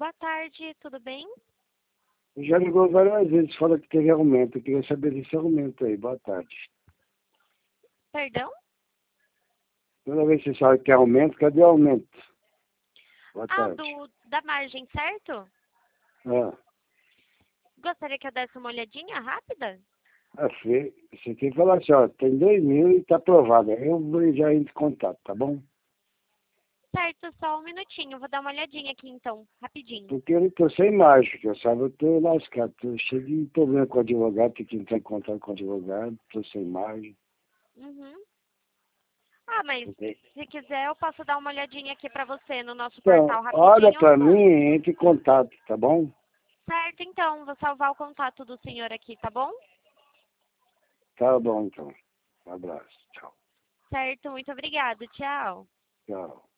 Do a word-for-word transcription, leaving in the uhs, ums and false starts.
Boa tarde, tudo bem? Já ligou várias vezes, fala que teve aumento. Eu queria saber desse aumento aí. Boa tarde. Perdão? Toda vez que você fala que é aumento, cadê o aumento? Boa Ah, tarde. do, da margem, certo? Ah, Gostaria que eu desse uma olhadinha rápida? você, você tem que falar assim, ó, tem dois mil e está aprovado. Eu vou já entro em contato, tá bom? Certo, só um minutinho, vou dar uma olhadinha aqui então, rapidinho. Porque eu não tô sem mágica, sabe? Eu tô lascado, tô cheio de problema com o advogado, tenho que entrar em contato com o advogado, tô sem margem. Uhum. Ah, mas Entende? se quiser eu posso dar uma olhadinha aqui pra você no nosso Então, portal olha rapidinho. pra mim e entre em contato, tá bom? Certo, então, vou salvar o contato do senhor aqui, tá bom? Tá bom, então. Um abraço. Tchau. Certo, muito obrigado, tchau. Tchau.